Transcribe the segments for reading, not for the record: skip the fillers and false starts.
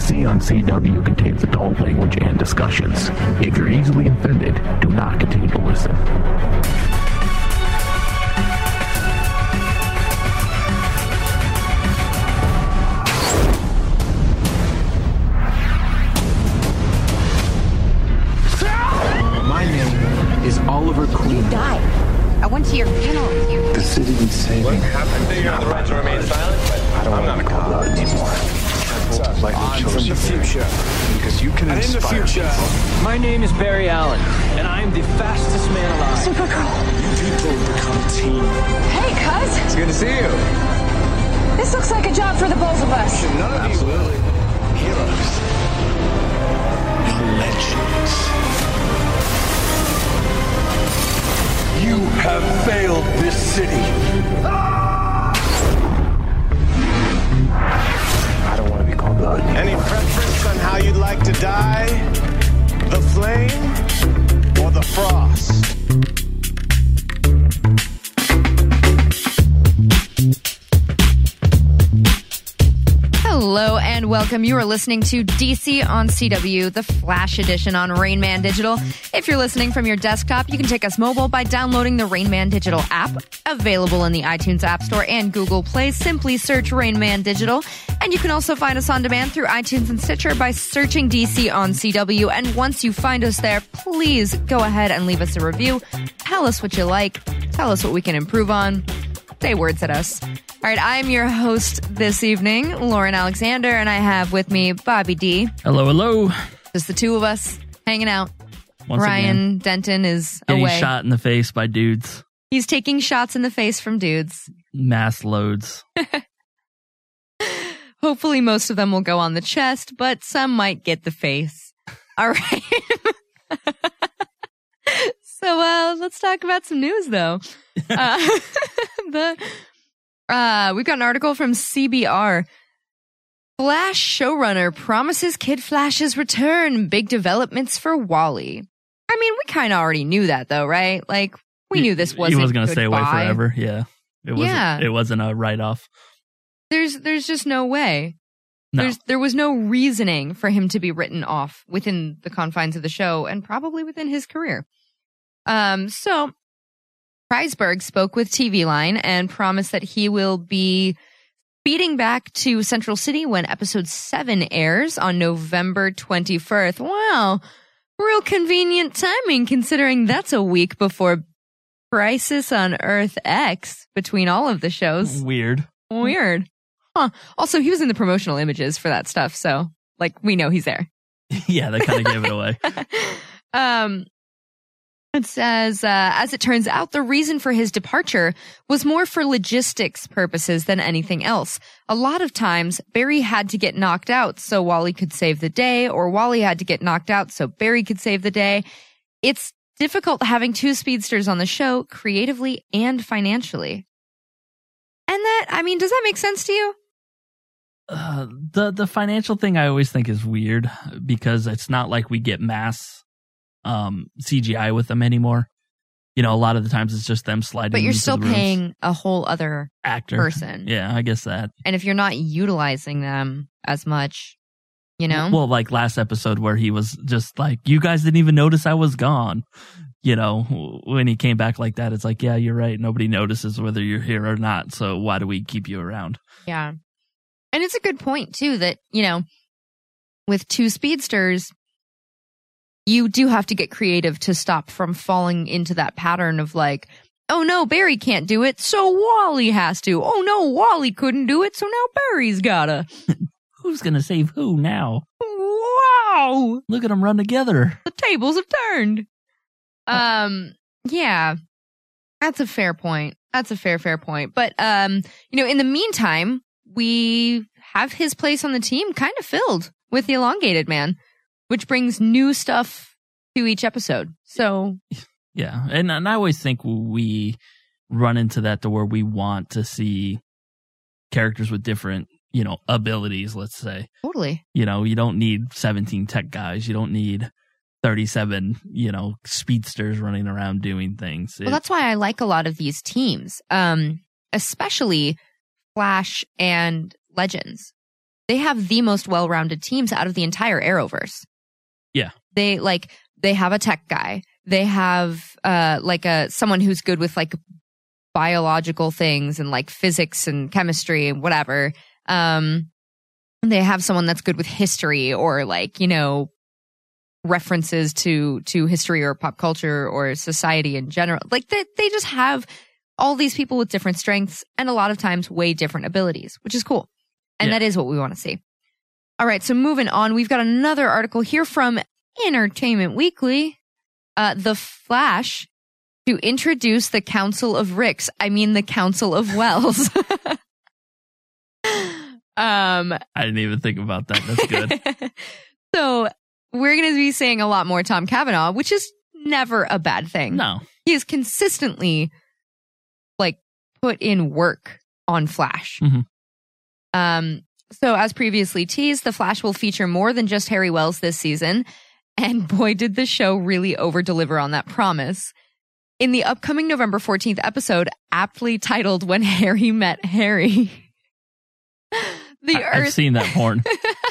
DC on CW contains adult language and discussions. If you're easily offended, do not continue to listen. My name is Oliver Queen. You died. I went to your funeral with you. The city needs saving. What happened to you? The right to remain silent, but I'm not a cop anymore. I'm from the future. Because you can inspire people. My name is Barry Allen, and I'm the fastest man alive. Supergirl. People become a team. Hey, cuz. It's good to see you. This looks like a job for the both of us. None of you will. Heroes. You're legends. You have failed this city. I don't want to be called the Onion. Any preference on how you'd like to die? The flame or the frost? Hello and welcome. You are listening to DC on CW, the Flash edition on Rain Man Digital. If you're listening from your desktop, you can take us mobile by downloading the Rain Man Digital app, available in the iTunes App Store and Google Play. Simply search Rain Man Digital. And you can also find us on demand through iTunes and Stitcher by searching DC on CW. And once you find us there, please go ahead and leave us a review. Tell us what you like. Tell us what we can improve on. Say words at us. All right, I'm your host this evening, Lauren Alexander, and I have with me Bobby D. Hello, hello. Just the two of us hanging out. Once Ryan again, Denton is getting away. shot in the face by dudes. He's taking shots in the face from dudes. Mass loads. Hopefully most of them will go on the chest, but some might get the face. All right. So let's talk about some news, though. We've got an article from CBR. Flash showrunner promises Kid Flash's return. Big developments for Wally. I mean, we kind of already knew that, though, right? Like, we knew this wasn't. He was going to stay away goodbye. forever. Yeah. It wasn't a write-off. There's just no way. No. There was no reasoning for him to be written off within the confines of the show and probably within his career. So Kreisberg spoke with TV Line and promised that he will be speeding back to Central City when episode 7 airs on November 21st. Wow. Real convenient timing considering that's a week before Crisis on Earth X between all of the shows. Weird. Huh. Also, he was in the promotional images for that stuff, so, like, we know he's there. Yeah, that kind of gave it away. It says, as it turns out, the reason for his departure was more for logistics purposes than anything else. A lot of times, Barry had to get knocked out so Wally could save the day, or Wally had to get knocked out so Barry could save the day. It's difficult having two speedsters on the show, creatively and financially. And that, I mean, does that make sense to you? The financial thing I always think is weird because it's not like we get mass CGI with them anymore. You know, a lot of the times it's just them sliding. But you're into still the rooms. paying a whole other Actor person. Yeah, I guess that. And if you're not utilizing them as much, you know? Well, like last episode where he was just like, you guys didn't even notice I was gone. You know, when he came back like that, it's like, yeah, you're right. Nobody notices whether you're here or not. So why do we keep you around? Yeah. And it's a good point, too, that, you know, with two speedsters, you do have to get creative to stop from falling into that pattern of like, oh no, Barry can't do it, so Wally has to. Oh no, Wally couldn't do it, so now Barry's gotta. Who's going to save who now? Wow! Look at them run together. The tables have turned. Yeah. That's a fair point. That's a fair point. But, you know, in the meantime, we have his place on the team kind of filled with the Elongated Man, which brings new stuff to each episode. So, yeah. And I always think we run into that to where we want to see characters with different, you know, abilities, let's say. Totally. You know, you don't need 17 tech guys. You don't need 37, you know, speedsters running around doing things. Well, that's why I like a lot of these teams, especially Flash and Legends. they have the most well-rounded teams out of the entire Arrowverse. Yeah. They have a tech guy. They have someone who's good with like biological things and like physics and chemistry and whatever. They have someone that's good with history or like, references to history or pop culture or society in general. Like they just have all these people with different strengths and a lot of times way different abilities, which is cool. And that is what we want to see. All right, so moving on, we've got another article here from Entertainment Weekly. The Flash to introduce the Council of Ricks. I mean the Council of Wells. I didn't even think about that. That's good. So we're going to be seeing a lot more Tom Cavanaugh, which is never a bad thing. No. He is consistently put in work on Flash. Mm-hmm. So as previously teased, the Flash will feature more than just Harry Wells this season. And boy, did the show really over-deliver on that promise. In the upcoming November 14th episode, aptly titled When Harry Met Harry, I've seen that porn.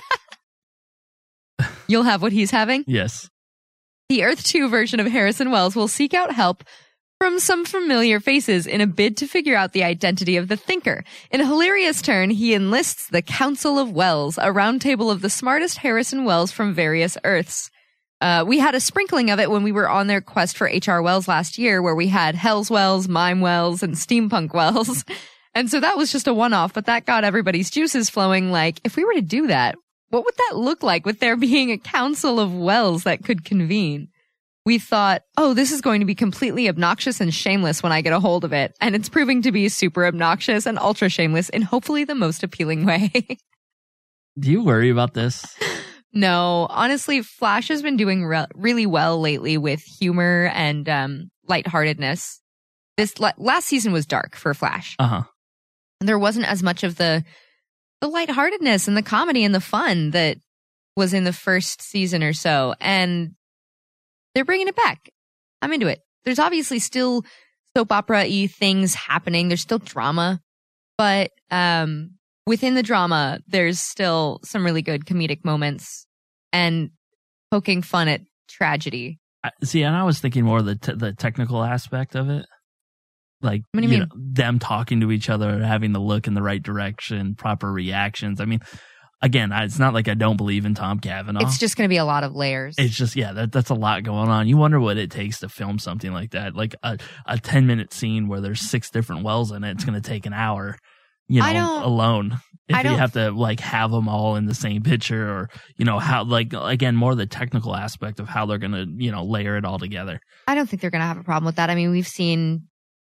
You'll have what he's having? Yes. The Earth 2 version of Harrison Wells will seek out help from some familiar faces in a bid to figure out the identity of the Thinker. In a hilarious turn, he enlists the Council of Wells, a roundtable of the smartest Harrison Wells from various Earths. We had a sprinkling of it when we were on their quest for H.R. Wells last year, where we had Hell's Wells, Mime Wells, and Steampunk Wells. And so that was just a one-off, but that got everybody's juices flowing. Like, if we were to do that, what would that look like with there being a Council of Wells that could convene? We thought, oh, this is going to be completely obnoxious and shameless when I get a hold of it. And it's proving to be super obnoxious and ultra shameless in hopefully the most appealing way. Do you worry about this? No, honestly, Flash has been doing really well lately with humor and lightheartedness. This last season was dark for Flash. Uh-huh. There wasn't as much of the lightheartedness and the comedy and the fun that was in the first season or so. And they're bringing it back. I'm into it. There's obviously still soap opera-y things happening. There's still drama. But within the drama, there's still some really good comedic moments and poking fun at tragedy. See, and I was thinking more of the technical aspect of it. Like, what do you mean? Them talking to each other, having the look in the right direction, proper reactions. I mean, again, it's not like I don't believe in Tom Cavanaugh. It's just going to be a lot of layers. It's just, that's a lot going on. You wonder what it takes to film something like that. Like a 10-minute scene where there's 6 different wells in it. It's going to take an hour, alone. If you have to have them all in the same picture or, how, again, more the technical aspect of how they're going to, layer it all together. I don't think they're going to have a problem with that. I mean, we've seen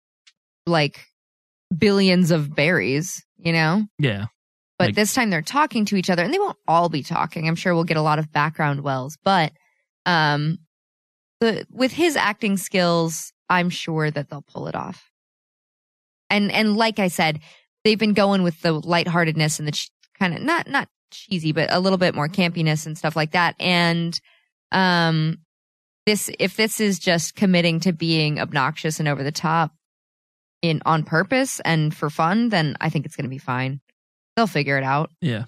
billions of berries, Yeah. But this time they're talking to each other, and they won't all be talking. I'm sure we'll get a lot of background wells, but with his acting skills, I'm sure that they'll pull it off. And like I said, they've been going with the lightheartedness and the kind of not cheesy, but a little bit more campiness and stuff like that. And if this is just committing to being obnoxious and over the top on purpose and for fun, then I think it's going to be fine. They'll figure it out. Yeah.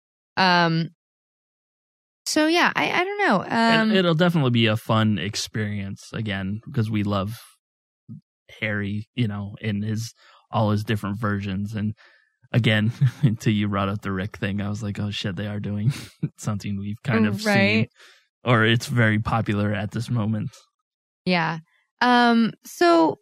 So yeah, I don't know. And it'll definitely be a fun experience again because we love Harry, in all his different versions. And again, until you brought up the Rick thing, I was like, oh shit, they are doing something we've kind of seen, or it's very popular at this moment. Yeah. So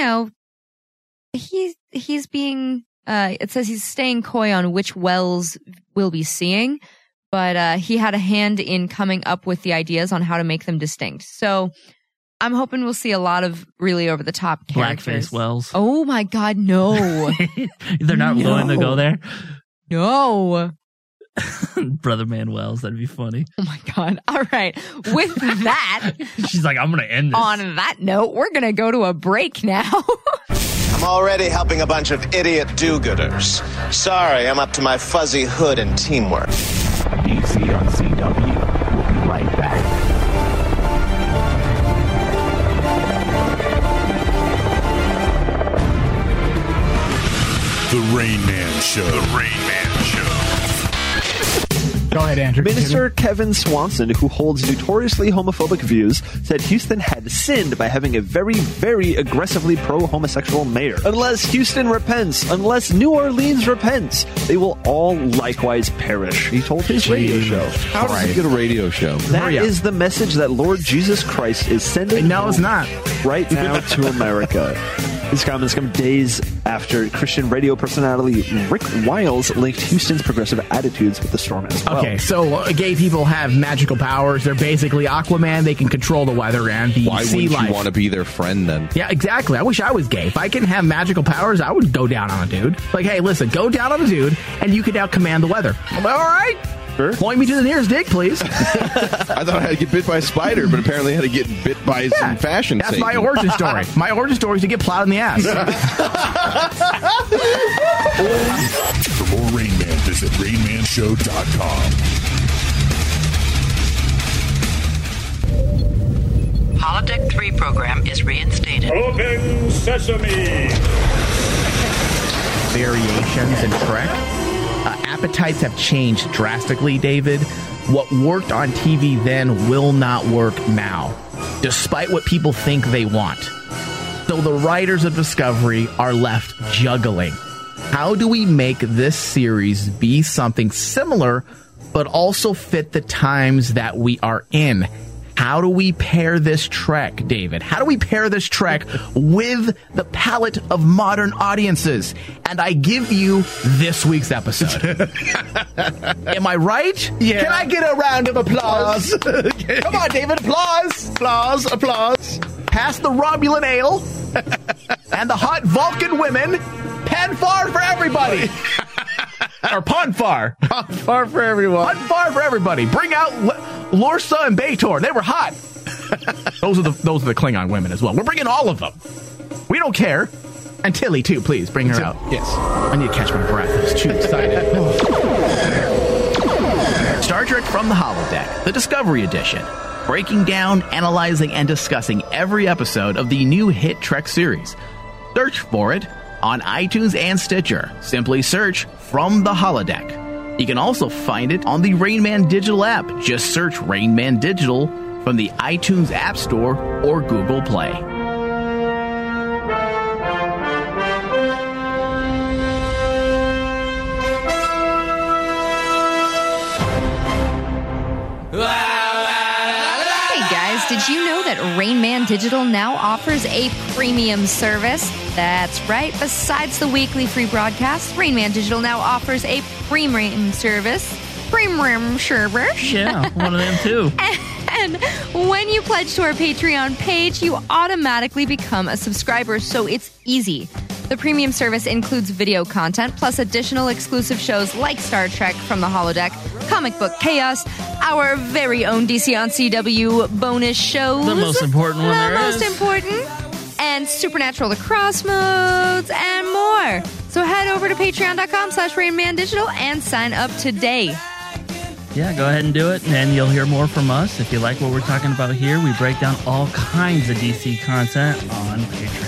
he's being. It says he's staying coy on which wells we'll be seeing, but he had a hand in coming up with the ideas on how to make them distinct. So I'm hoping we'll see a lot of really over-the-top characters. Blackface wells. Oh my God, no. They're not willing to go there? No. Brother Man Wells, that'd be funny. Oh my God. All right. With that. She's like, I'm going to end this. On that note, we're going to go to a break now. I'm already helping a bunch of idiot do-gooders. Sorry, I'm up to my fuzzy hood and teamwork. DC on CW. We'll be right back. The Rain Man Show. The Rain Man Show. Go ahead, Andrew. Minister Kevin Swanson, who holds notoriously homophobic views, said Houston had sinned by having a very, very aggressively pro-homosexual mayor. Unless Houston repents, unless New Orleans repents, they will all likewise perish, he told his radio show. How does he get a radio show? That is the message that Lord Jesus Christ is sending. No, it's not. Right now to America. These comments come days after Christian radio personality Rick Wiles linked Houston's progressive attitudes with the storm as well. Okay, so gay people have magical powers. They're basically Aquaman. They can control the weather and the sea life. Why wouldn't you want to be their friend then? Yeah, exactly. I wish I was gay. If I can have magical powers, I would go down on a dude. Like, hey, listen, go down on a dude, and you can now command the weather. I'm like, all right. Sure. Point me to the nearest dick, please. I thought I had to get bit by a spider, but apparently I had to get bit by some fashion. That's Satan. my origin story. My origin story is to get plowed in the ass. For more Rain Man, visit RainManShow.com. Holodeck 3 program is reinstated. Open sesame! Variations in Trek. Appetites have changed drastically, David. What worked on TV then will not work now, despite what people think they want. So the writers of Discovery are left juggling. How do we make this series be something similar, but also fit the times that we are in? How do we pair this Trek, David? How do we pair this Trek with the palette of modern audiences? And I give you this week's episode. Am I right? Yeah. Can I get a round of applause? Come on, David. Applause. Applause. Applause. Pass the Romulan ale and the hot Vulcan women. Panfar for everybody. Or Ponfar. Ponfar for everyone. Ponfar for everybody. Bring out Lorsa and B'Etor. They were hot. Those are the Klingon women as well. We're bringing all of them. We don't care. And Tilly, too, please. Bring her out. Yes. I need to catch my breath. I was too excited. Star Trek from the Holodeck, the Discovery Edition. Breaking down, analyzing, and discussing every episode of the new hit Trek series. Search for it on iTunes and Stitcher. Simply search From the Holodeck. You can also find it on the Rain Man Digital app. Just search Rain Man Digital from the iTunes App Store or Google Play. Did you know that Rain Man Digital now offers a premium service? That's right. Besides the weekly free broadcast, Rain Man Digital now offers a premium service. Premium service. Yeah, one of them too. And when you pledge to our Patreon page, you automatically become a subscriber, so it's easy. The premium service includes video content, plus additional exclusive shows like Star Trek from the Holodeck, Comic Book Chaos, our very own DC on CW bonus shows. The most important one there is. The most important. And Supernatural Lacrosse modes and more. So head over to patreon.com/RainManDigital and sign up today. Yeah, go ahead and do it, and you'll hear more from us. If you like what we're talking about here, we break down all kinds of DC content on Patreon.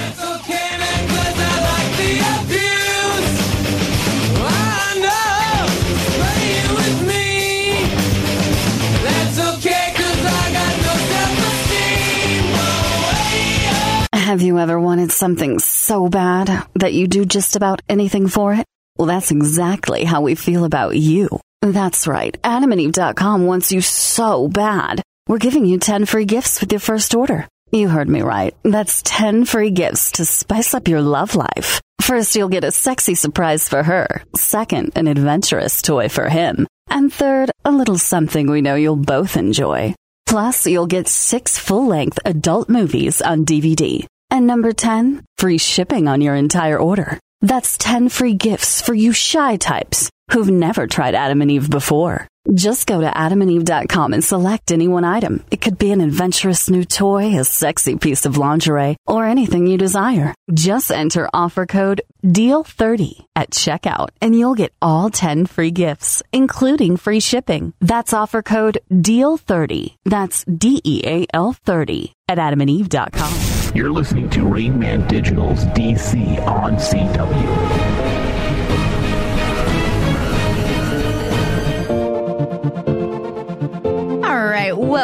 Have you ever wanted something so bad that you do just about anything for it? Well, that's exactly how we feel about you. That's right. AdamandEve.com wants you so bad. We're giving you 10 free gifts with your first order. You heard me right. That's 10 free gifts to spice up your love life. First, you'll get a sexy surprise for her. Second, an adventurous toy for him. And third, a little something we know you'll both enjoy. Plus, you'll get 6 full-length adult movies on DVD. And number 10, free shipping on your entire order. That's 10 free gifts for you shy types who've never tried Adam and Eve before. Just go to AdamandEve.com and select any one item. It could be an adventurous new toy, a sexy piece of lingerie, or anything you desire. Just enter offer code DEAL30 at checkout, and you'll get all 10 free gifts, including free shipping. That's offer code DEAL30. That's DEAL30 at AdamandEve.com. You're listening to Rain Man Digital's DC on CW.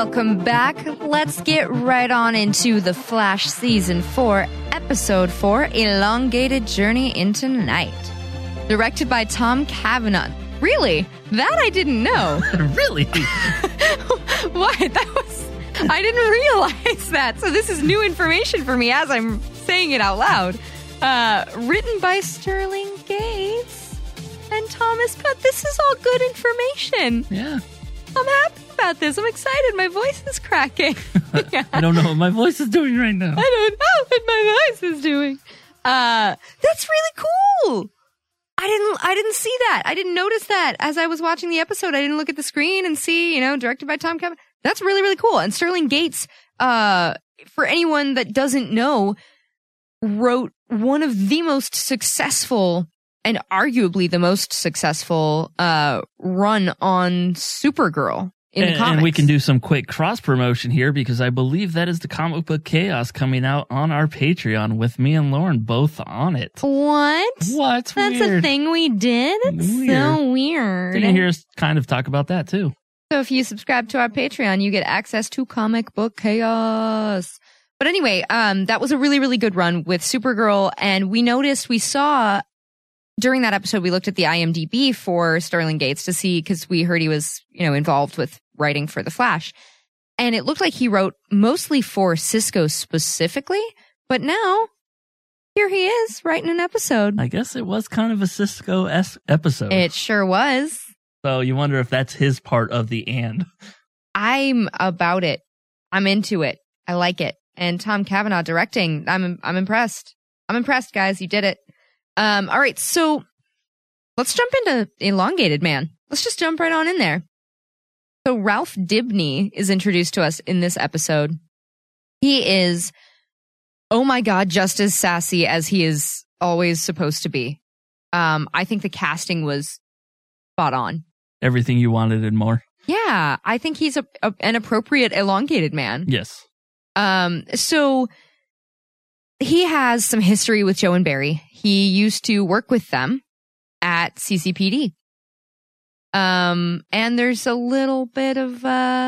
Welcome back. Let's get right on into The Flash Season 4, Episode 4, Elongated Journey into Night. Directed by Tom Cavanagh. Really? That I didn't know. Really? What? I didn't realize that. So this is new information for me as I'm saying it out loud. Written by Sterling Gates and Thomas Putt. This is all good information. Yeah. I'm happy about this. I'm excited. My voice is cracking. I don't know what my voice is doing right now. I don't know what my voice is doing. That's really cool. I didn't see that. I didn't notice that as I was watching the episode. I didn't look at the screen and see, directed by Tom Cavanagh. That's really, really cool. And Sterling Gates, for anyone that doesn't know, wrote one of the most successful and arguably the most successful run on Supergirl in the comics. And we can do some quick cross promotion here because I believe that is the Comic Book Chaos coming out on our Patreon with me and Lauren both on it. What? That's weird. A thing we did? It's so weird. You can hear us kind of talk about that too. So if you subscribe to our Patreon, you get access to Comic Book Chaos. But anyway, that was a really, really good run with Supergirl. And we saw during that episode, we looked at the IMDb for Sterling Gates to see, because we heard he was, involved with writing for The Flash. And it looked like he wrote mostly for Cisco specifically. But now, here he is writing an episode. I guess it was kind of a Cisco-esque episode. It sure was. So you wonder if that's his part of the and. I'm about it. I'm into it. I like it. And Tom Cavanagh directing, I'm impressed. I'm impressed, guys. You did it. All right, so let's jump into Elongated Man. Let's just jump right on in there. So Ralph Dibny is introduced to us in this episode. He is, oh my God, just as sassy as he is always supposed to be. I think the casting was spot on. Everything you wanted and more. Yeah, I think he's an appropriate Elongated Man. Yes. So he has some history with Joe and Barry. He used to work with them at CCPD. And there's a little bit of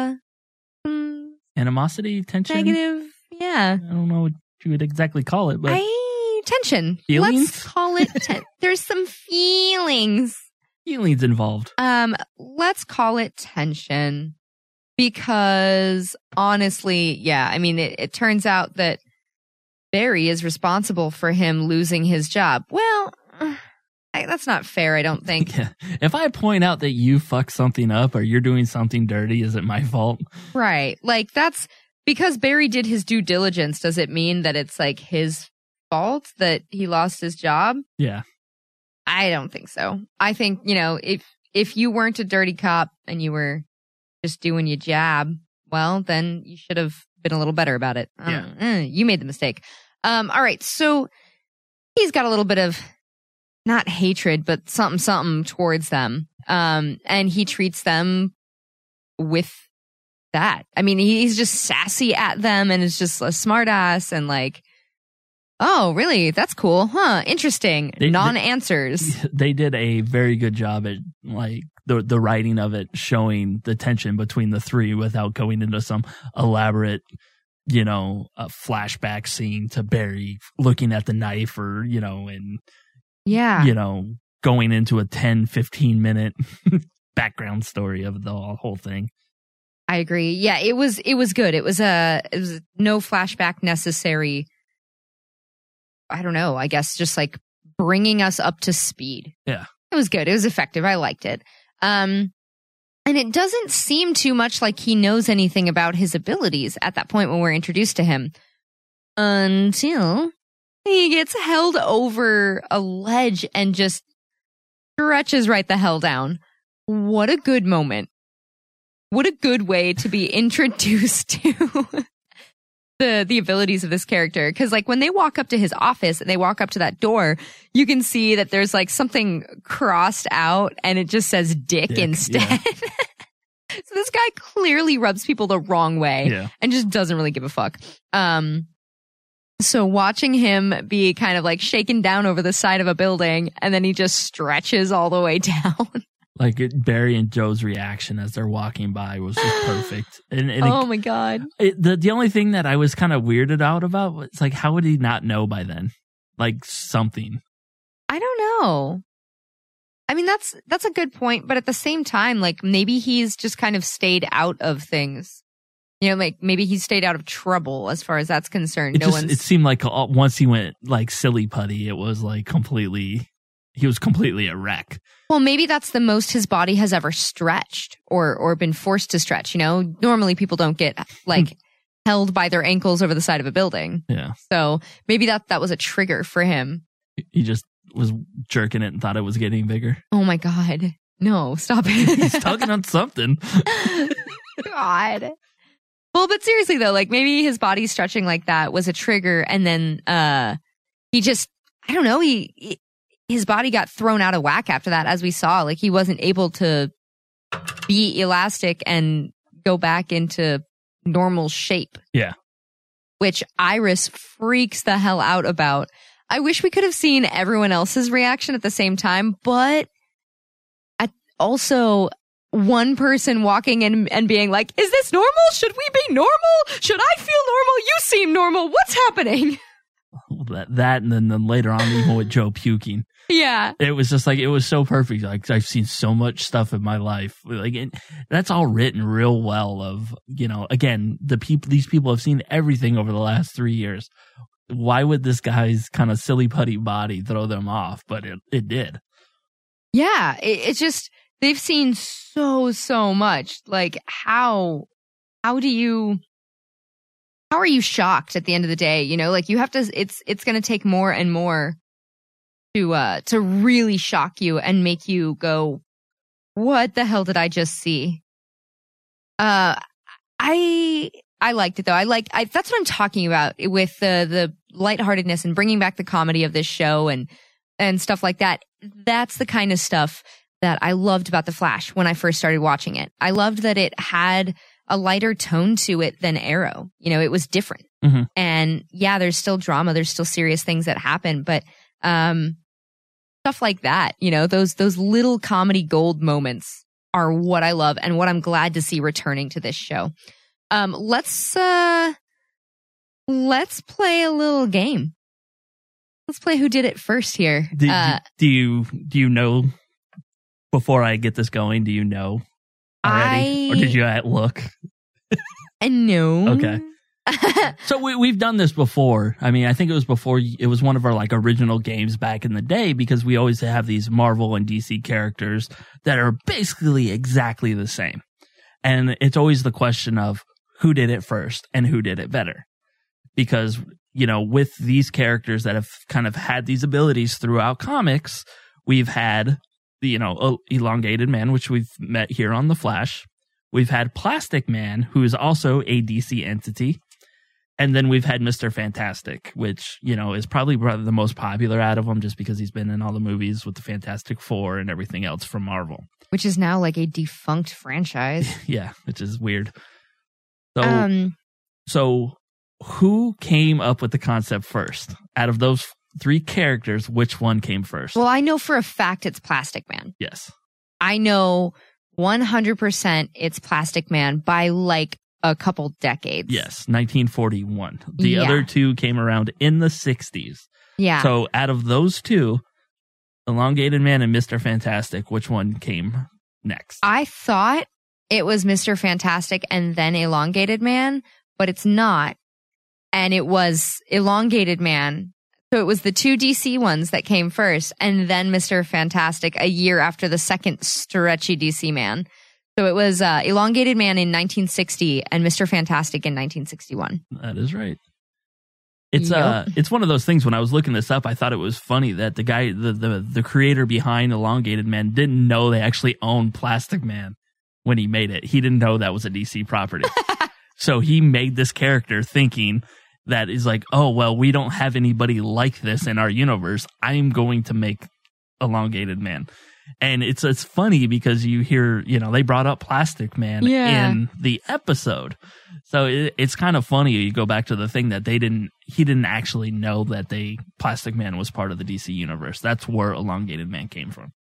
animosity, tension, negative. Yeah, I don't know what you would exactly call it, but tension. Feelings? Let's call it. There's some feelings. Feelings involved. Let's call it tension, because honestly, yeah, I mean, it turns out that Barry is responsible for him losing his job. Well, that's not fair, I don't think. Yeah. If I point out that you fucked something up or you're doing something dirty, is it my fault? Right. Like, that's because Barry did his due diligence. Does it mean that it's like his fault that he lost his job? Yeah. I don't think so. I think, if you weren't a dirty cop and you were just doing your job, well, then you should have been a little better about it. Yeah. You made the mistake. All right. So he's got a little bit of not hatred, but something towards them. And he treats them with that. I mean, he's just sassy at them and is just a smart ass and like, oh, really? That's cool. Huh. Interesting. Non-answers. They did a very good job at like the writing of it, showing the tension between the three without going into some elaborate, a flashback scene to Barry looking at the knife or, and yeah, going into a 10, 15 minute background story of the whole thing. I agree. Yeah, it was good. It was no flashback necessary. I don't know, I guess just like bringing us up to speed. Yeah. It was good. It was effective. I liked it. And it doesn't seem too much like he knows anything about his abilities at that point when we're introduced to him. Until he gets held over a ledge and just stretches right the hell down. What a good moment. What a good way to be introduced to the abilities of this character. Because like when they walk up to his office and they walk up to that door, you can see that there's like something crossed out and it just says dick instead. Yeah. So this guy clearly rubs people the wrong way and just doesn't really give a fuck. So watching him be kind of like shaken down over the side of a building and then he just stretches all the way down. Like Barry and Joe's reaction as they're walking by was just perfect. And oh my God. The only thing that I was kind of weirded out about was like, how would he not know by then? Like something. I don't know. I mean, that's a good point. But at the same time, like maybe he's just kind of stayed out of things. You know, like maybe he stayed out of trouble as far as that's concerned. It seemed like once he went like silly putty, it was like he was completely a wreck. Well, maybe that's the most his body has ever stretched or been forced to stretch. You know, normally people don't get like held by their ankles over the side of a building. Yeah. So maybe that was a trigger for him. He just was jerking it and thought it was getting bigger. Oh my God. No, stop it. He's tugging on something. God. Well, but seriously though, like maybe his body stretching like that was a trigger, and then he just, I don't know, his body got thrown out of whack after that, as we saw. Like he wasn't able to be elastic and go back into normal shape. Yeah. Which Iris freaks the hell out about. I wish we could have seen everyone else's reaction at the same time, but also one person walking in and being like, is this normal? Should we be normal? Should I feel normal? You seem normal. What's happening? That and then later on, even with Joe puking. Yeah. It was just like, it was so perfect. Like, I've seen so much stuff in my life. Like, that's all written real well of, you know, again, these people have seen everything over the last 3 years. Why would this guy's kind of silly putty body throw them off? But it did. Yeah. It's just, they've seen so much. Like, how are you shocked at the end of the day? You know, like you have to, it's going to take more and more to really shock you and make you go, what the hell did I just see? I liked it though. That's what I'm talking about with the lightheartedness and bringing back the comedy of this show and stuff like that. That's the kind of stuff that I loved about The Flash when I first started watching it. I loved that it had a lighter tone to it than Arrow. You know, it was different. Mm-hmm. And yeah, there's still drama. There's still serious things that happen, but, stuff like that, you know, those little comedy gold moments are what I love and what I'm glad to see returning to this show. Let's play a little game. Let's play Who Did It First here. Do you know, before I get this going, do you know already? Or did you look? I know. Okay. So we've done this before. I mean, I think it was one of our like original games back in the day, because we always have these Marvel and DC characters that are basically exactly the same. And it's always the question of who did it first and who did it better. Because, you know, with these characters that have kind of had these abilities throughout comics, we've had, you know, Elongated Man, which we've met here on The Flash. We've had Plastic Man, who is also a DC entity. And then we've had Mr. Fantastic, which, you know, is probably the most popular out of them, just because he's been in all the movies with the Fantastic Four and everything else from Marvel. Which is now like a defunct franchise. Yeah, which is weird. So who came up with the concept first? Out of those three characters, which one came first? Well, I know for a fact it's Plastic Man. Yes. I know 100% it's Plastic Man by like a couple decades. Yes, 1941. The other two came around in the 60s. Yeah. So out of those two, Elongated Man and Mr. Fantastic, which one came next? I thought it was Mr. Fantastic and then Elongated Man, but it's not. And it was Elongated Man. So it was the two DC ones that came first, and then Mr. Fantastic a year after the second stretchy DC man. So it was Elongated Man in 1960 and Mr. Fantastic in 1961. That is right. It's one of those things. When I was looking this up, I thought it was funny that the guy, the creator behind Elongated Man, didn't know they actually owned Plastic Man when he made it. He didn't know that was a DC property. So he made this character thinking that is like, oh, well, we don't have anybody like this in our universe. I'm going to make Elongated Man. And it's funny because you hear, you know, they brought up Plastic Man in the episode. So it's kind of funny. You go back to the thing that he didn't actually know that Plastic Man was part of the DC universe. That's where Elongated Man came from.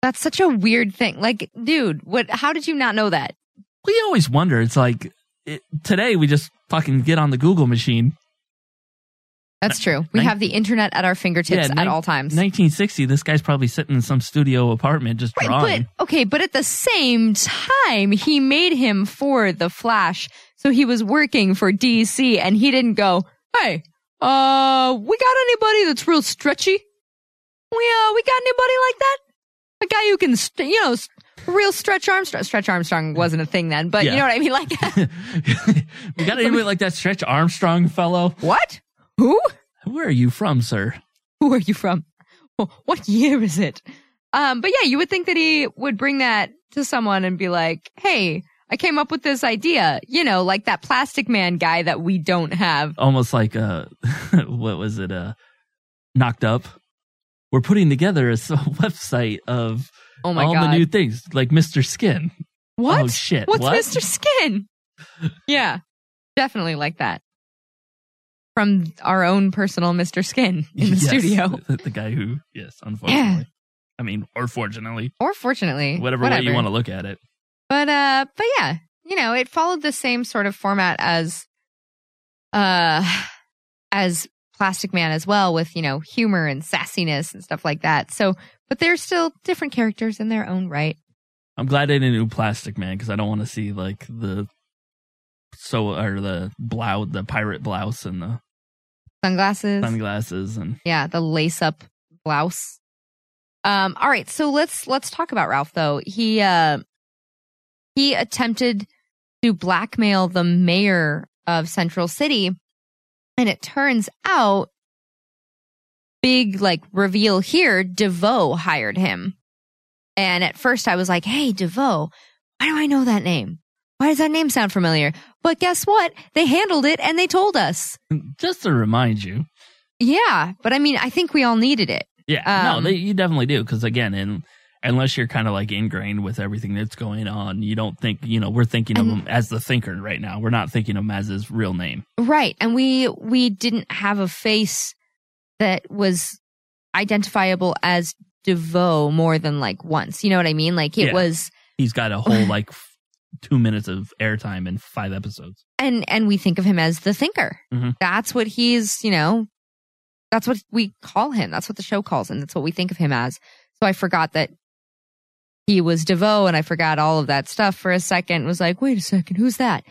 That's such a weird thing. Like, dude, how did you not know that? We always wonder. It's like, today we just fucking get on the Google machine. That's true. We have the internet at our fingertips at all times. 1960, this guy's probably sitting in some studio apartment just drawing. But at the same time, he made him for The Flash. So he was working for DC, and he didn't go, hey, we got anybody that's real stretchy? We got anybody like that? A guy who can, real Stretch Armstrong. Stretch Armstrong wasn't a thing then, but you know what I mean? Like, we got anybody like that Stretch Armstrong fellow? What? Who? Where are you from, sir? Who are you from? What year is it? But yeah, you would think that he would bring that to someone and be like, hey, I came up with this idea. Like that Plastic Man guy that we don't have. Almost like, what was it? Knocked Up. We're putting together a website of all the new things, like Mr. Skin. What? Oh, shit. What's what? Mr. Skin? Yeah, definitely like that. From our own personal Mr. Skin in the studio. The guy who, unfortunately. Yeah. I mean, or fortunately. Or fortunately. Whatever way you want to look at it. But yeah, it followed the same sort of format as Plastic Man as well, with, humor and sassiness and stuff like that. So, but they're still different characters in their own right. I'm glad they didn't do Plastic Man, because I don't want to see like the pirate blouse and the sunglasses and the lace up blouse. All right, so let's talk about Ralph though. He attempted to blackmail the mayor of Central City, and it turns out, big like reveal here, DeVoe hired him. And at first I was like, hey, DeVoe, why do I know that name? Why does that name sound familiar? But guess what? They handled it and they told us. Just to remind you. Yeah, but I mean, I think we all needed it. Yeah, you definitely do. Because again, unless you're kind of like ingrained with everything that's going on, you don't think, we're thinking of him as the thinker right now. We're not thinking of him as his real name. Right. And we didn't have a face that was identifiable as DeVoe more than like once. You know what I mean? Like it was. He's got a whole like 2 minutes of airtime in 5 episodes. And we think of him as the thinker. Mm-hmm. That's what he's, that's what we call him. That's what the show calls him. That's what we think of him as. So I forgot that he was DeVoe, and I forgot all of that stuff for a second. Was like, wait a second, who's that?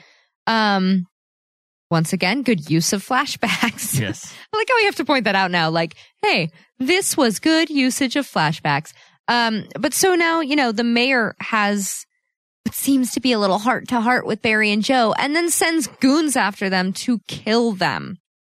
Once again, good use of flashbacks. Yes. I like how we have to point that out now. Like, hey, this was good usage of flashbacks. But so now, the mayor has what seems to be a little heart-to-heart with Barry and Joe, and then sends goons after them to kill them.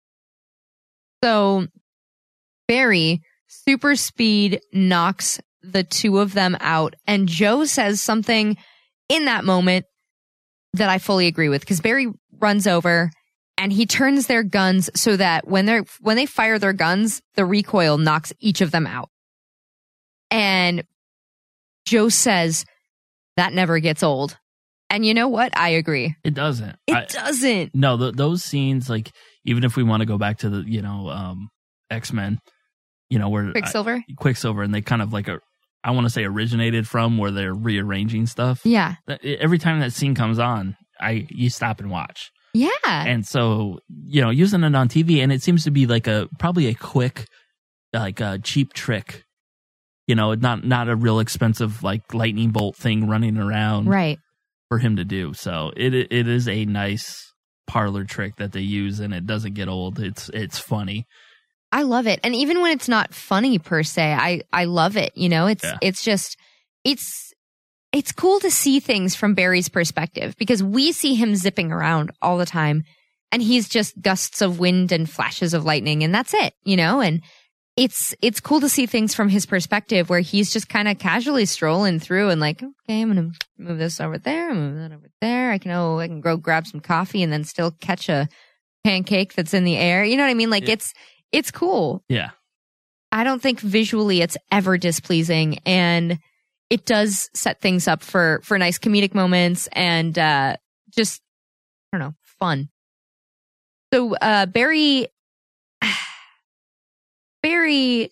So Barry, super speed, knocks the two of them out, and Joe says something in that moment that I fully agree with, because Barry runs over and he turns their guns so that when they fire their guns, the recoil knocks each of them out. And Joe says, that never gets old. And you know what? I agree. It doesn't. It doesn't. No, those scenes, like, even if we want to go back to the, X-Men, where Quicksilver, and they kind of like I want to say originated from where they're rearranging stuff. Yeah. Every time that scene comes on, you stop and watch. Yeah. And so, using it on TV, and it seems to be like probably a quick, like a cheap trick. Not a real expensive like lightning bolt thing running around. Right. For him to do. So it is a nice parlor trick that they use, and it doesn't get old. It's funny. I love it. And even when it's not funny per se, I love it. It's just, it's cool to see things from Barry's perspective, because we see him zipping around all the time, and he's just gusts of wind and flashes of lightning, and that's it, and it's cool to see things from his perspective, where he's just kind of casually strolling through and like, okay, I'm going to move this over there, move that over there. I can go grab some coffee and then still catch a pancake that's in the air. You know what I mean? Like it's cool. Yeah. I don't think visually it's ever displeasing, and it does set things up for nice comedic moments and just, I don't know, fun. So Barry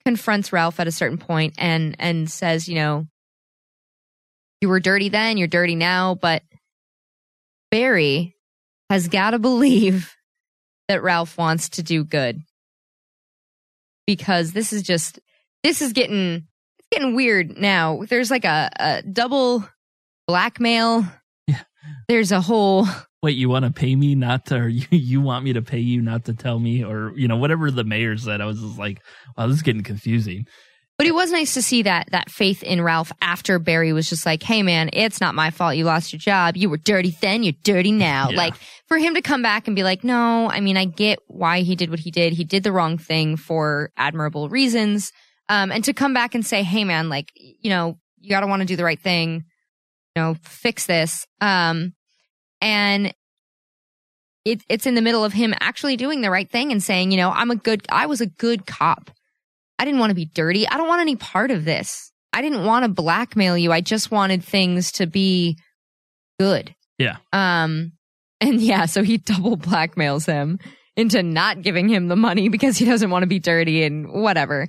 confronts Ralph at a certain point and says, you know, you were dirty then, you're dirty now, but Barry has got to believe that Ralph wants to do good. Because this is getting weird now. There's like a double blackmail. Yeah. There's a whole... Wait, you want to pay me not to, or you want me to pay you not to tell me, or, you know, whatever the mayor said. I was just like, wow, this is getting confusing. But it was nice to see that faith in Ralph after Barry was just like, hey, man, it's not my fault you lost your job. You were dirty then, you're dirty now. Yeah. Like, for him to come back and be like, no, I mean, I get why he did what he did. He did the wrong thing for admirable reasons. And to come back and say, hey, man, like, you know, you got to want to do the right thing, you know, fix this. And it's in the middle of him actually doing the right thing and saying, you know, I was a good cop. I didn't want to be dirty. I don't want any part of this. I didn't want to blackmail you. I just wanted things to be good. Yeah. And yeah, so he double blackmails him into not giving him the money because he doesn't want to be dirty and whatever.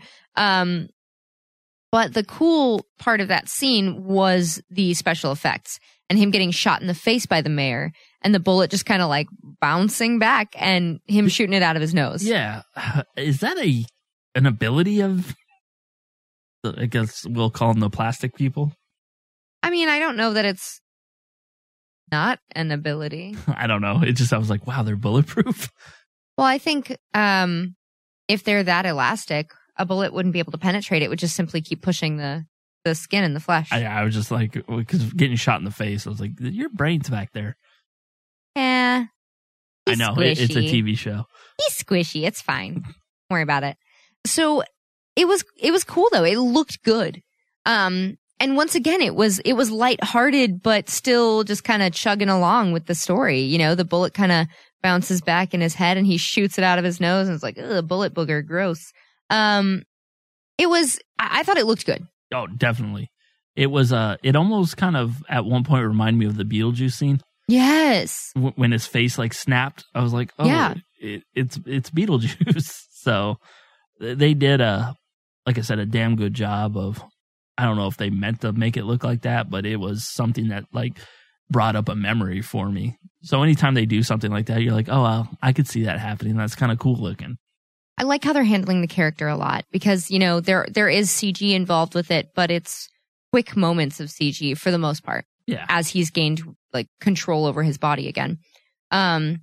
But the cool part of that scene was the special effects and him getting shot in the face by the mayor and the bullet just kind of like bouncing back and him shooting it out of his nose. Yeah. Is that an ability of, I guess we'll call them the plastic people? I mean, I don't know that it's not an ability. I don't know. I was like, wow, they're bulletproof. Well, I think if they're that elastic, a bullet wouldn't be able to penetrate. It would just simply keep pushing the skin and the flesh. I was just like, because getting shot in the face, I was like, your brain's back there. Yeah. I know. It's a TV show. He's squishy. It's fine. Don't worry about it. So it was cool though. It looked good. And once again, it was lighthearted, but still just kind of chugging along with the story. You know, the bullet kind of bounces back in his head and he shoots it out of his nose and it's like, ugh, bullet booger, gross. I thought it looked good. Oh, definitely. It was, it almost kind of at one point reminded me of the Beetlejuice scene. Yes. When his face like snapped, I was like, oh, yeah. It's Beetlejuice. So they did like I said, a damn good job of, I don't know if they meant to make it look like that, but it was something that like brought up a memory for me. So anytime they do something like that, you're like, oh, well, I could see that happening. That's kind of cool looking. I like how they're handling the character a lot because, you know, there is CG involved with it, but it's quick moments of CG for the most part. Yeah. As he's gained like control over his body again. And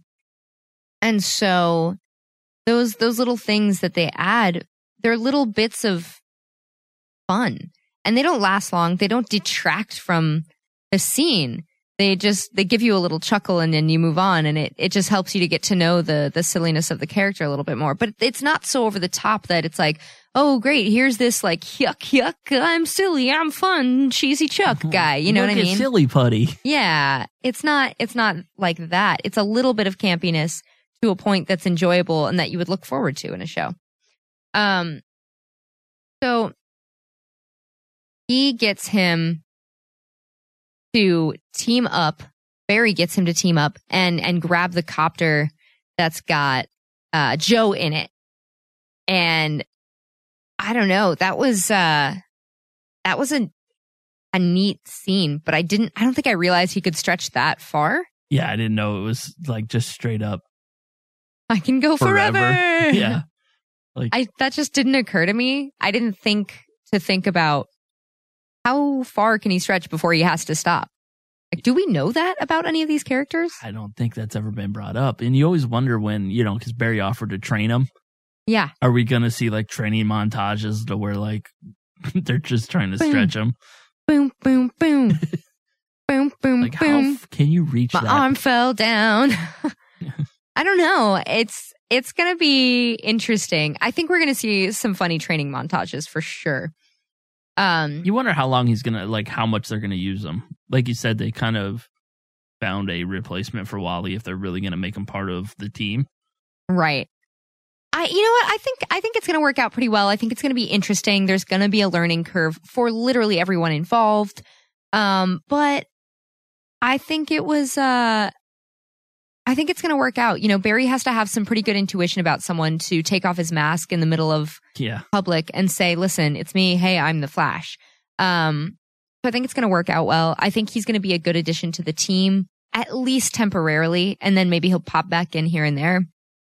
so those little things that they add, they're little bits of fun and they don't last long. They don't detract from the scene. They give you a little chuckle and then you move on and it just helps you to get to know the silliness of the character a little bit more. But it's not so over the top that it's like, oh great, here's this like yuck, I'm silly, I'm fun, cheesy Chuck guy. You know what I mean? Silly putty. Yeah. It's not like that. It's a little bit of campiness to a point that's enjoyable and that you would look forward to in a show. So he gets him to team up. Barry gets him to team up and grab the copter that's got Joe in it. And I don't know, that was a neat scene, but I don't think I realized he could stretch that far. Yeah, I didn't know it was like just straight up. I can go forever. Yeah. That just didn't occur to me. I didn't think about how far can he stretch before he has to stop? Like, do we know that about any of these characters? I don't think that's ever been brought up. And you always wonder when, you know, because Barry offered to train him. Yeah. Are we going to see like training montages to where like they're just trying to stretch him? Boom, boom, boom. Boom, boom, like, boom. How can you reach My that? arm fell down. I don't know. It's going to be interesting. I think we're going to see some funny training montages for sure. You wonder how long he's going to, like, how much they're going to use him. Like you said, they kind of found a replacement for Wally if they're really going to make him part of the team. Right. You know what? I think it's going to work out pretty well. I think it's going to be interesting. There's going to be a learning curve for literally everyone involved. But I think it was I think it's going to work out. Barry has to have some pretty good intuition about someone to take off his mask in the middle of public and say, listen, it's me. Hey, I'm the Flash. So I think it's going to work out well. I think he's going to be a good addition to the team, at least temporarily, and then maybe he'll pop back in here and there.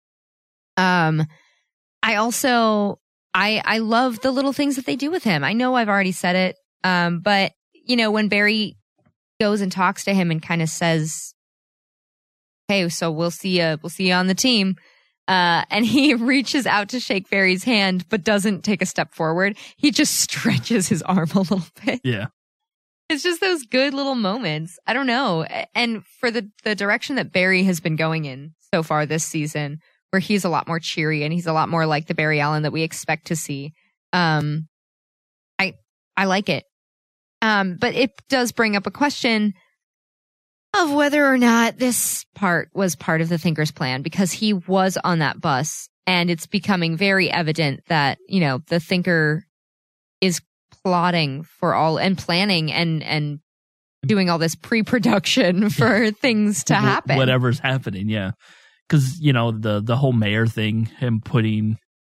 I love the little things that they do with him. I know I've already said it, but when Barry goes and talks to him and kind of says, hey, so we'll see you on the team. And he reaches out to shake Barry's hand, but doesn't take a step forward. He just stretches his arm a little bit. Yeah. It's just those good little moments. I don't know. And for the direction that Barry has been going in so far this season, where he's a lot more cheery and he's a lot more like the Barry Allen that we expect to see. I like it. But it does bring up a question of whether or not this part was part of the Thinker's plan, because he was on that bus and it's becoming very evident that, the Thinker is plotting for all and planning and doing all this pre-production for things to happen. Whatever's happening. Yeah. Cause the whole mayor thing, him putting,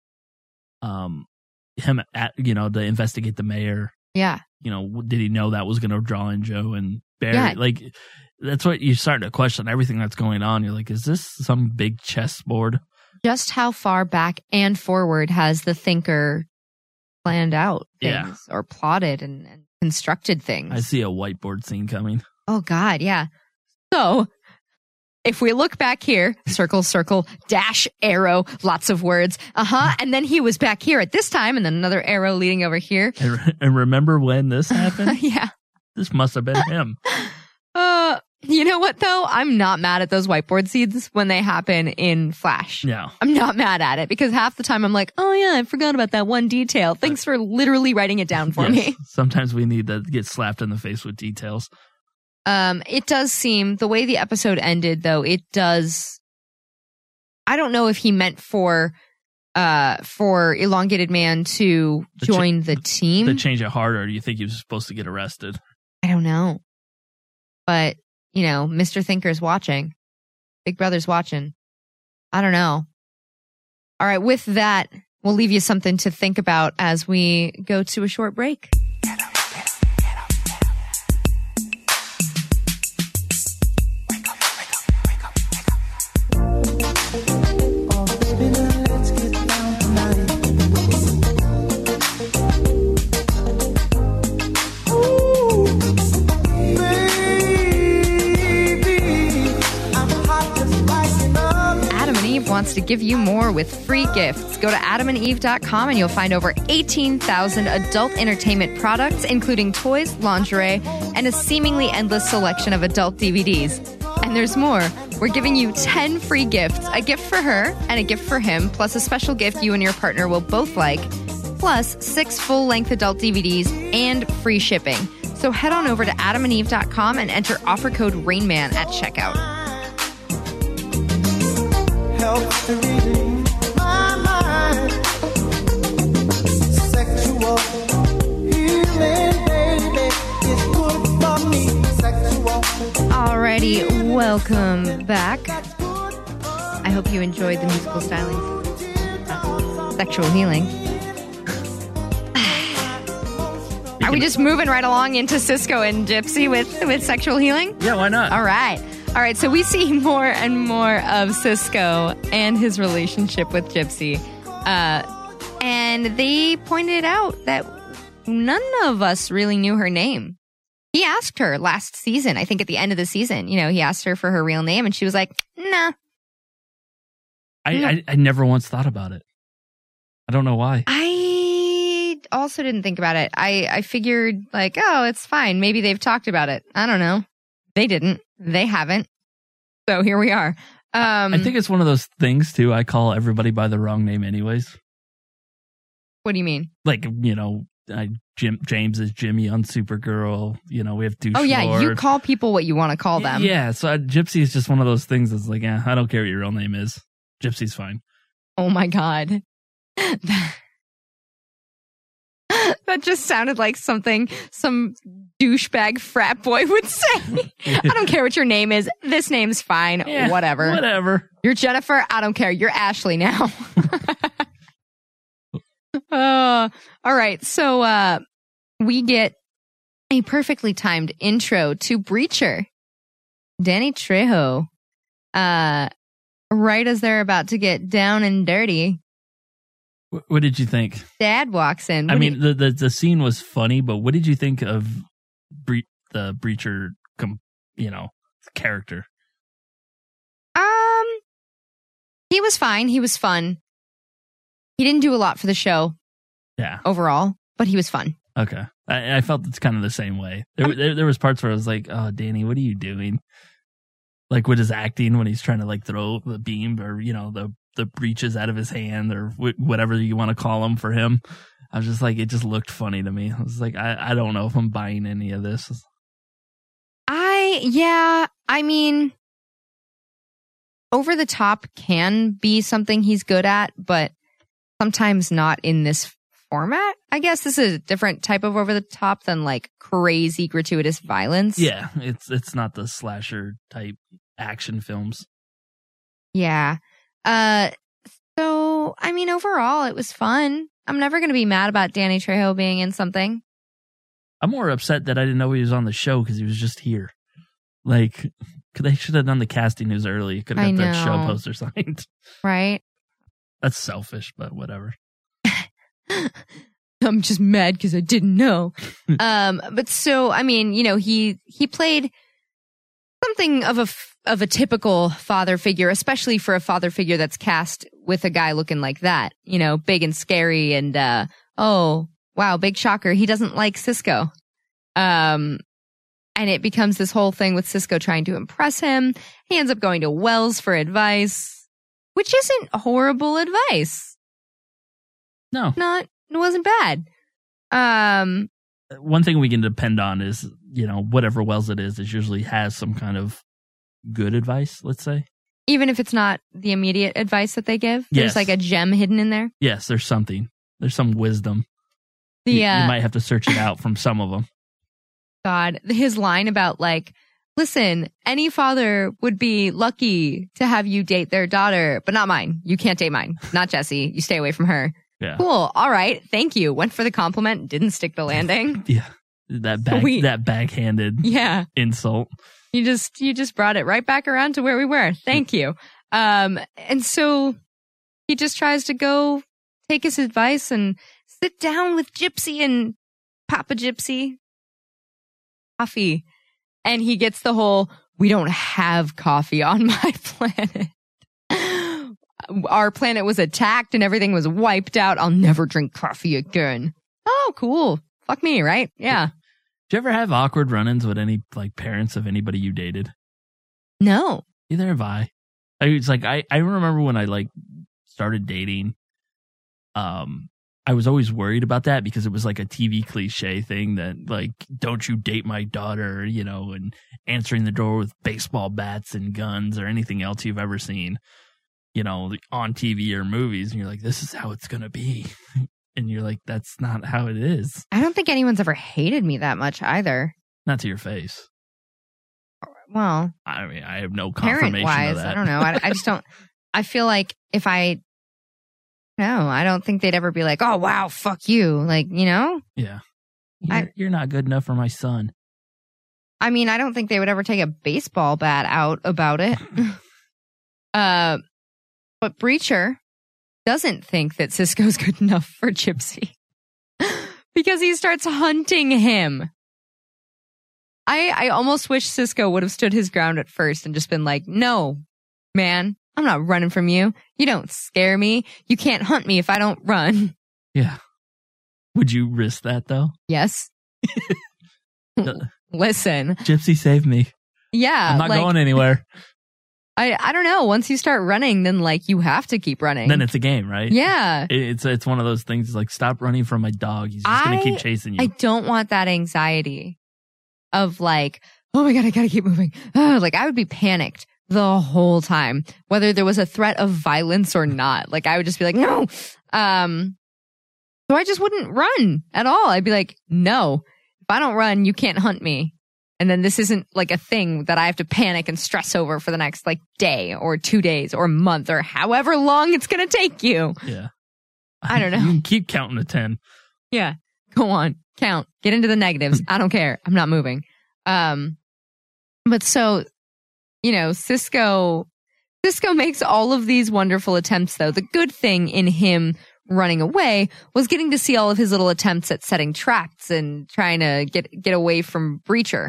him at, to investigate the mayor. Yeah. Did he know that was going to draw in Joe and Barry? Yeah. Like, that's what you start to question everything that's going on. You're like, is this some big chessboard? Just how far back and forward has the Thinker planned out things or plotted and constructed things? I see a whiteboard scene coming. Oh, God, yeah. So, if we look back here, circle, circle, dash, arrow, lots of words. And then he was back here at this time, and then another arrow leading over here. And remember when this happened? Yeah. This must have been him. You know what, though? I'm not mad at those whiteboard scenes when they happen in Flash. No. I'm not mad at it, because half the time I'm like, oh, yeah, I forgot about that one detail. Thanks for literally writing it down for me. Sometimes we need to get slapped in the face with details. It does seem, the way the episode ended, though, it does, I don't know if he meant for Elongated Man to join the team. To change it harder, or do you think he was supposed to get arrested? I don't know. But, Mr. Thinker's watching. Big Brother's watching. I don't know. All right, with that, we'll leave you something to think about as we go to a short break. Wants to give you more with free gifts. Go to adamandeve.com and you'll find over 18,000 adult entertainment products, including toys, lingerie, and a seemingly endless selection of adult DVDs. And there's more. We're giving you 10 free gifts, a gift for her and a gift for him, plus a special gift you and your partner will both like, plus 6 full-length adult DVDs and free shipping. So head on over to adamandeve.com and enter offer code RAINMAN at checkout. Helps to reading my mind. Sexual healing, baby, is good for me. Sexual. Alrighty, welcome back. I hope you enjoyed the musical styling. Sexual healing. Are we just moving right along into Cisco and Gypsy with sexual healing? Yeah, why not? All right, so we see more and more of Cisco and his relationship with Gypsy. And they pointed out that none of us really knew her name. He asked her last season, I think at the end of the season, he asked her for her real name and she was like, nah. I never once thought about it. I don't know why. I also didn't think about it. I figured like, oh, it's fine. Maybe they've talked about it. I don't know. They didn't. They haven't. So here we are. I think it's one of those things, too. I call everybody by the wrong name anyways. What do you mean? Like, James is Jimmy on Supergirl. We have Douche Oh, yeah. Lord. You call people what you want to call them. Yeah. So Gypsy is just one of those things that's like, I don't care what your real name is. Gypsy's fine. Oh, my God. That That just sounded like something some douchebag frat boy would say. I don't care what your name is. This name's fine. Yeah, whatever. Whatever. You're Jennifer. I don't care. You're Ashley now. All right. So we get a perfectly timed intro to Breacher. Danny Trejo. Right as they're about to get down and dirty. What did you think? Dad walks in. I mean, the scene was funny, but what did you think of the Breacher, character? He was fine. He was fun. He didn't do a lot for the show. Yeah. Overall, but he was fun. Okay. I felt it's kind of the same way. There was parts where I was like, oh, Danny, what are you doing? Like with his acting when he's trying to like throw the beam or, the breeches out of his hand or whatever you want to call them for him. I was just like, it just looked funny to me. I was like, I don't know if I'm buying any of this. I mean, over the top can be something he's good at, but sometimes not in this format. I guess this is a different type of over the top than like crazy gratuitous violence. Yeah, it's not the slasher type action films. Yeah. So I mean, overall, it was fun. I'm never going to be mad about Danny Trejo being in something. I'm more upset that I didn't know he was on the show because he was just here. Like, they should have done the casting news early. Could have got that show poster signed. Right. That's selfish, but whatever. I'm just mad because I didn't know. But so, I mean, he played something of a typical father figure, especially for a father figure that's cast with a guy looking like that, big and scary. And, oh, wow, big shocker. He doesn't like Cisco. And it becomes this whole thing with Cisco trying to impress him. He ends up going to Wells for advice, which isn't horrible advice. No. It wasn't bad. One thing we can depend on is, whatever Wells it is usually has some kind of good advice, let's say. Even if it's not the immediate advice that they give? Yes. There's like a gem hidden in there? Yes, there's something. There's some wisdom. You might have to search it out from some of them. God, his line about like, listen, any father would be lucky to have you date their daughter, but not mine. You can't date mine. Not Jessie. You stay away from her. Yeah. Cool. All right. Thank you. Went for the compliment. Didn't stick the landing. Yeah. That backhanded insult. You just brought it right back around to where we were. Thank you. And so he just tries to go take his advice and sit down with Gypsy and Papa Gypsy. Coffee. And he gets the whole, we don't have coffee on my planet. Our planet was attacked and everything was wiped out. I'll never drink coffee again. Oh, cool. Fuck me, right? Yeah. Did you ever have awkward run-ins with any like parents of anybody you dated? No. Neither have I. It's like I remember when I like started dating, I was always worried about that because it was like a TV cliche thing that like, don't you date my daughter, and answering the door with baseball bats and guns or anything else you've ever seen, on TV or movies. And you're like, this is how it's going to be. And you're like, that's not how it is. I don't think anyone's ever hated me that much either. Not to your face. Well, I mean, I have no confirmation of that. I don't know. I just don't. I feel like if I don't think they'd ever be like, oh, wow, fuck you. Like, Yeah. You're not good enough for my son. I mean, I don't think they would ever take a baseball bat out about it. But Breacher doesn't think that Cisco's good enough for Gypsy because he starts hunting him. I almost wish Cisco would have stood his ground at first and just been like, no, man, I'm not running from you. You don't scare me. You can't hunt me if I don't run. Yeah. Would you risk that though? Yes. Listen. Gypsy saved me. Yeah. I'm not going anywhere. I don't know. Once you start running, then like you have to keep running. Then it's a game, right? Yeah. It's one of those things like, stop running from my dog. He's just going to keep chasing you. I don't want that anxiety of like, oh my God, I got to keep moving. Like I would be panicked the whole time, whether there was a threat of violence or not. Like I would just be like, no. So I just wouldn't run at all. I'd be like, no, if I don't run, you can't hunt me. And then this isn't like a thing that I have to panic and stress over for the next like day or 2 days or month or however long it's going to take you. Yeah. I don't know. You can keep counting to 10. Yeah. Go on. Count. Get into the negatives. I don't care. I'm not moving. But so, Cisco makes all of these wonderful attempts, though. The good thing in him running away was getting to see all of his little attempts at setting traps and trying to get away from Breacher.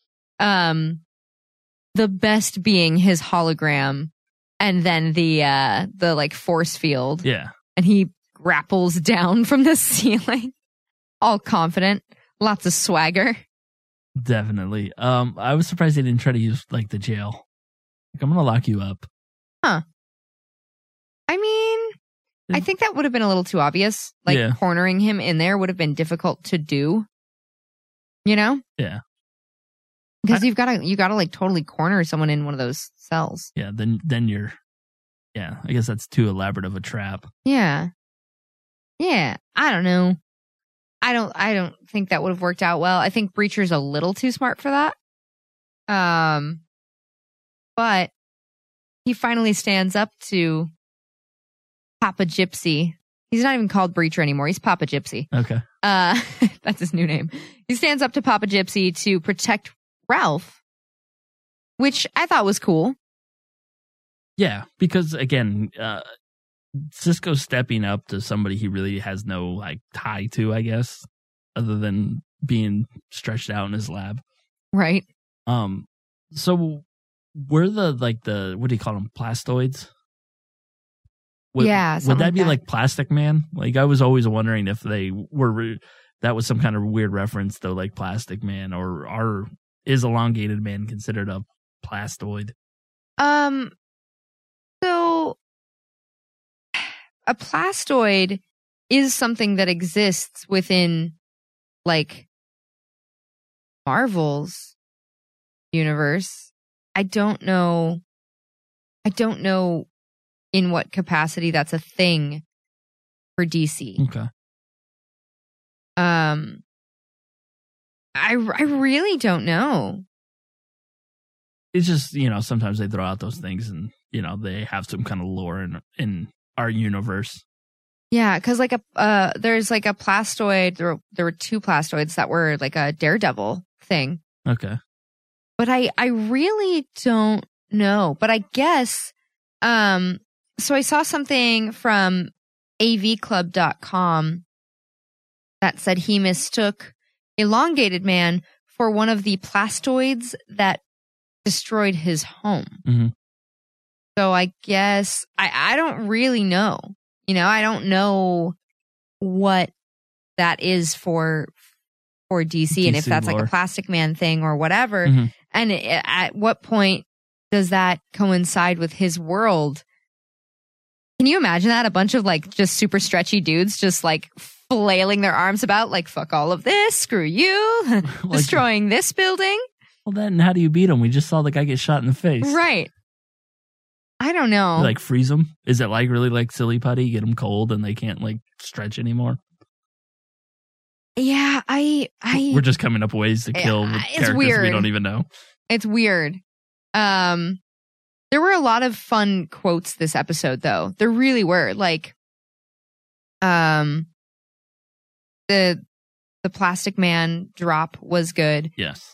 The best being his hologram and then the like force field. Yeah. And he grapples down from the ceiling. All confident. Lots of swagger. Definitely. I was surprised they didn't try to use like the jail. Like, I'm gonna lock you up. Huh. I mean, I think that would have been a little too obvious. Like cornering him in there would have been difficult to do. Yeah. Because you gotta like totally corner someone in one of those cells. Yeah, then you're I guess that's too elaborate of a trap. Yeah. Yeah. I don't know. I don't think that would have worked out well. I think Breacher's a little too smart for that. But he finally stands up to Papa Gypsy. He's not even called Breacher anymore. He's Papa Gypsy. Okay. That's his new name. He stands up to Papa Gypsy to protect Ralph, which I thought was cool. Yeah, because again, Cisco's stepping up to somebody he really has no like tie to, I guess, other than being stretched out in his lab. Right. So we're the what do you call them? Plastoids? Would that be like Plastic Man? Like I was always wondering if they were that was some kind of weird reference to like Plastic Man, or is Elongated Man considered a plastoid? So a plastoid is something that exists within like Marvel's universe. I don't know in what capacity that's a thing for DC. Okay. I really don't know. It's just, sometimes they throw out those things and, they have some kind of lore in our universe. Yeah, because like there's like a plastoid. There were 2 plastoids that were like a Daredevil thing. Okay. But I really don't know. But I guess, so I saw something from avclub.com that said he mistook Elongated Man for one of the plastoids that destroyed his home. Mm-hmm. So I guess I don't really know. I don't know what that is for DC and if that's lore. Like a Plastic Man thing or whatever. Mm-hmm. And at what point does that coincide with his world? Can you imagine that? A bunch of like just super stretchy dudes just like flailing their arms about like, fuck all of this, screw you, destroying this building. Well, then how do you beat him? We just saw the guy get shot in the face. Right. I don't know. You, like freeze them? Is it like really like Silly Putty? Get them cold and they can't like stretch anymore? Yeah, We're just coming up with ways to kill characters we don't even know. It's weird. There were a lot of fun quotes this episode, though. There really were. Like, the Plastic Man drop was good. Yes.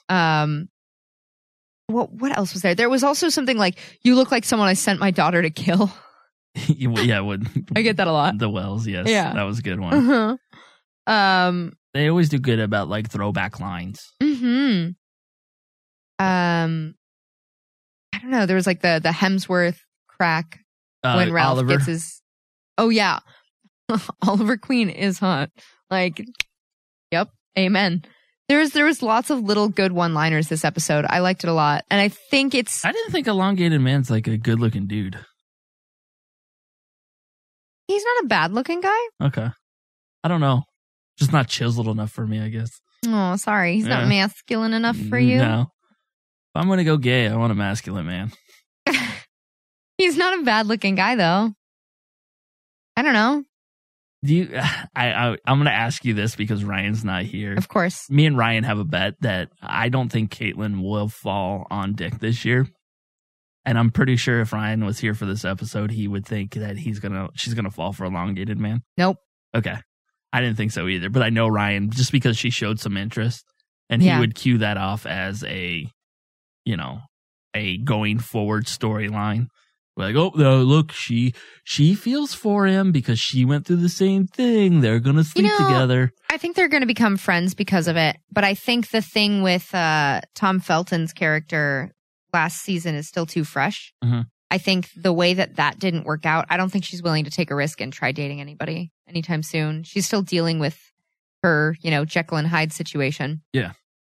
What else was there? There was also something like, "You look like someone I sent my daughter to kill." Yeah, I get that a lot. The Wells, yes. Yeah. That was a good one. Uh-huh. They always do good about like throwback lines. Mm-hmm. I don't know. There was like the Hemsworth crack when Ralph Oliver. gets his. Oh yeah, Oliver Queen is hot. Like, yep, amen. There was lots of little good one-liners this episode. I liked it a lot, and I think it's. I didn't think Elongated Man's like a good-looking dude. He's not a bad-looking guy. Okay, I don't know. Just not chiseled enough for me, I guess. Oh, sorry. He's not masculine enough for you. No. If I'm gonna go gay, I want a masculine man. He's not a bad-looking guy, though. I don't know. I'm going to ask you this because Ryan's not here. Of course. Me and Ryan have a bet that I don't think Caitlin will fall on Dick this year. And I'm pretty sure if Ryan was here for this episode, he would think that she's gonna fall for Elongated Man. Nope. Okay. I didn't think so either, but I know Ryan just because she showed some interest, and he would cue that off as a going forward storyline. Like, oh, look, she feels for him because she went through the same thing. They're gonna sleep together. I think they're gonna become friends because of it. But I think the thing with Tom Felton's character last season is still too fresh. Mm-hmm. I think the way that didn't work out, I don't think she's willing to take a risk and try dating anybody anytime soon. She's still dealing with her, Jekyll and Hyde situation. Yeah.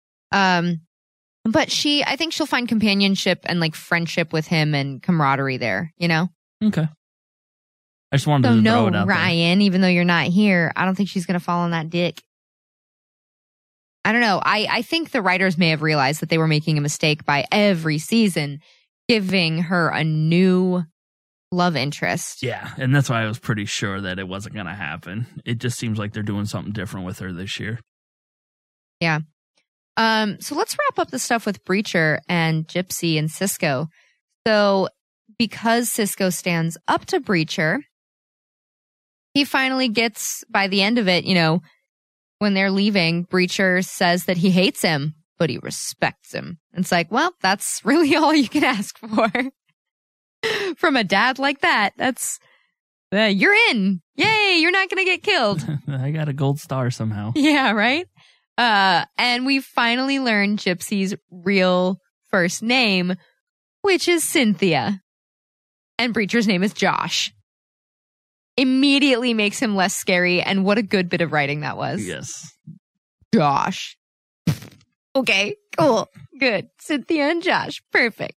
But I think she'll find companionship and like friendship with him and camaraderie there, Okay. I just wanted to throw it out Ryan, there. Even though you're not here, I don't think she's going to fall on that dick. I don't know. I think the writers may have realized that they were making a mistake by every season giving her a new love interest. Yeah, and that's why I was pretty sure that it wasn't going to happen. It just seems like they're doing something different with her this year. Yeah. So let's wrap up the stuff with Breacher and Gypsy and Cisco. So because Cisco stands up to Breacher, he finally gets, by the end of it, when they're leaving, Breacher says that he hates him, but he respects him. It's like, well, that's really all you can ask for from a dad like that. That's, you're in. Yay, you're not going to get killed. I got a gold star somehow. Yeah, right? And we finally learned Gypsy's real first name, which is Cynthia. And Breacher's name is Josh. Immediately makes him less scary, and what a good bit of writing that was. Yes. Josh. Okay, cool. Good. Cynthia and Josh. Perfect.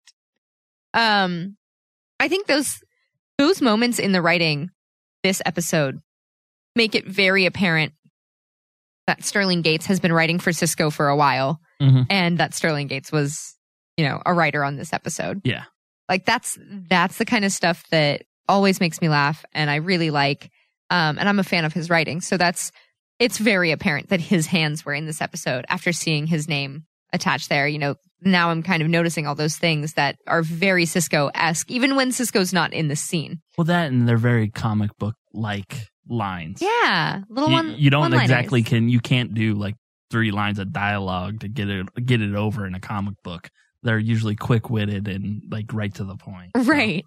I think those moments in the writing this episode make it very apparent that Sterling Gates has been writing for Cisco for a while, and that Sterling Gates was, a writer on this episode. Yeah. Like that's the kind of stuff that always makes me laugh, and I really like, and I'm a fan of his writing. So it's very apparent that his hands were in this episode after seeing his name attached there. Now I'm kind of noticing all those things that are very Cisco-esque, even when Cisco's not in the scene. Well, that and they're very comic book-like lines. Yeah. You don't exactly you can't do like 3 lines of dialogue to get it over in a comic book. They're usually quick-witted and like right to the point. Right.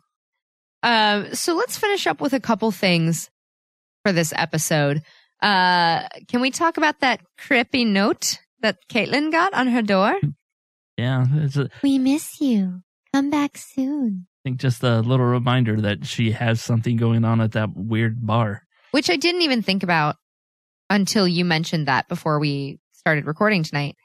So let's finish up with a couple things for this episode. Can we talk about that creepy note that Caitlin got on her door? Yeah. We miss you. Come back soon. I think just a little reminder that she has something going on at that weird bar. Which I didn't even think about until you mentioned that before we started recording tonight.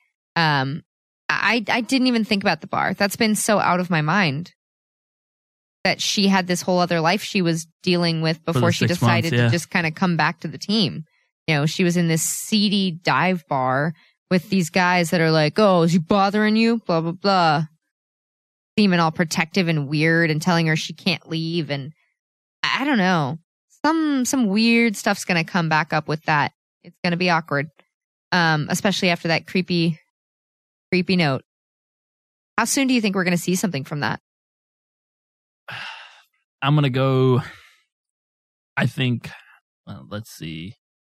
I didn't even think about the bar. That's been so out of my mind. That she had this whole other life she was dealing with before she decided to just kind of come back to the team. She was in this seedy dive bar with these guys that are like, oh, is he bothering you? Blah, blah, blah. Seeming all protective and weird and telling her she can't leave. And I don't know. Some weird stuff's going to come back up with that. It's going to be awkward. Especially after that creepy note. How soon do you think we're going to see something from that? I'm going to go, I think, let's see.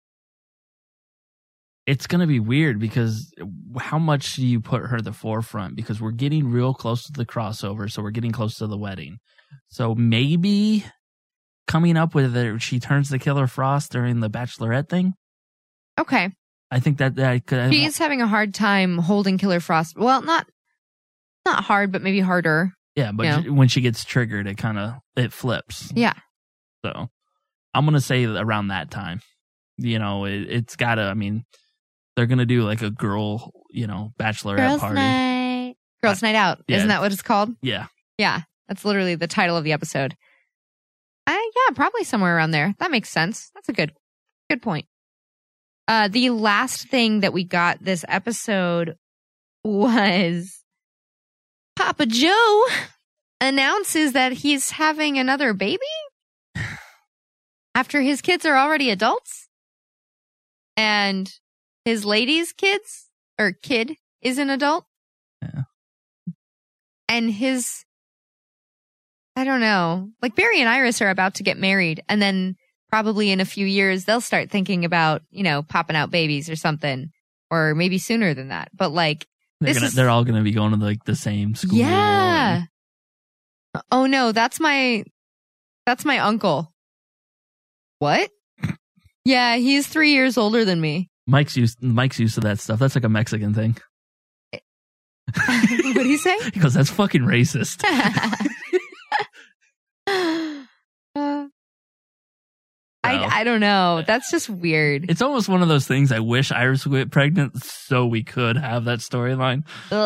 It's going to be weird because how much do you put her at the forefront? Because we're getting real close to the crossover, so we're getting close to the wedding. So maybe coming up with it, she turns to Killer Frost during the Bachelorette thing. Okay. I think that could. She's having a hard time holding Killer Frost. Well, not hard, but maybe harder. Yeah, but when she gets triggered, it flips. Yeah. So I'm going to say around that time. It's got to, they're going to do like a girl, bachelorette party. Girls' night out. Yeah. Isn't that what it's called? Yeah. Yeah. That's literally the title of the episode. Yeah, probably somewhere around there. That makes sense. That's a good point. The last thing that we got this episode was Papa Joe announces that he's having another baby. After his kids are already adults? And his lady's kids or kid is an adult? Yeah. And I don't know. Like Barry and Iris are about to get married, and then probably in a few years they'll start thinking about, popping out babies or something, or maybe sooner than that. But like, they're all going to be going to like the same school. Yeah. Oh no, that's my uncle. What? Yeah, he's 3 years older than me. Mike's used to that stuff. That's like a Mexican thing. What do you say? He goes, that's fucking racist. I don't know. That's just weird. It's almost one of those things. I wish Iris would get pregnant so we could have that storyline.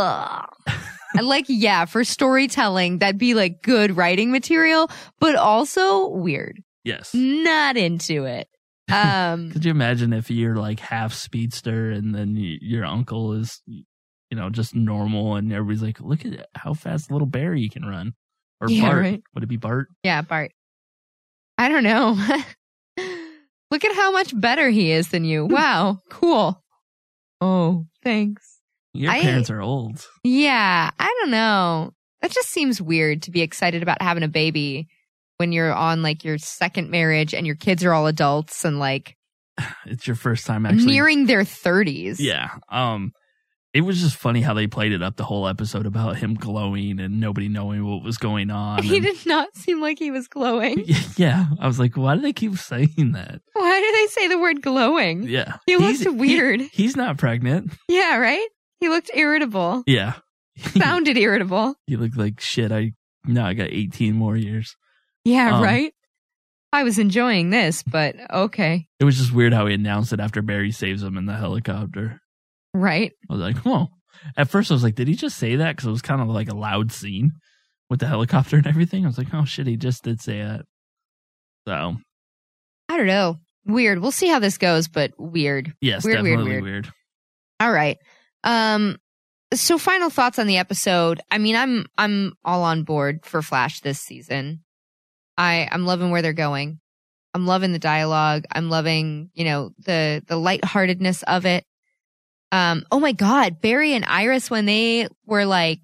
For storytelling, that'd be like good writing material, but also weird. Yes. Not into it. Could you imagine if you're like half speedster and then your uncle is, just normal, and everybody's like, look at how fast little Barry can run. Or Bart. Right? Would it be Bart? Yeah, Bart. I don't know. Look at how much better he is than you. Wow, cool. Oh, thanks. Your parents are old. Yeah, I don't know. That just seems weird to be excited about having a baby when you're on like your second marriage and your kids are all adults and like it's your first time actually nearing their 30s. Yeah. It was just funny how they played it up the whole episode about him glowing and nobody knowing what was going on. He did not seem like he was glowing. Yeah. I was like, why do they keep saying that? Why do they say the word glowing? Yeah. He looked weird. He's not pregnant. Yeah, right? He looked irritable. Yeah. Sounded irritable. He looked like shit. I got 18 more years. Yeah, right? I was enjoying this, but okay. It was just weird how he announced it after Barry saves him in the helicopter. Right. I was like, whoa. At first I was like, did he just say that? Because it was kind of like a loud scene with the helicopter and everything. I was like, oh shit, he just did say that. So. I don't know. Weird. We'll see how this goes, but weird. Yes, weird, definitely weird. All right. So final thoughts on the episode. I mean, I'm all on board for Flash this season. I'm loving where they're going. I'm loving the dialogue. I'm loving, the lightheartedness of it. Oh my God, Barry and Iris, when they were like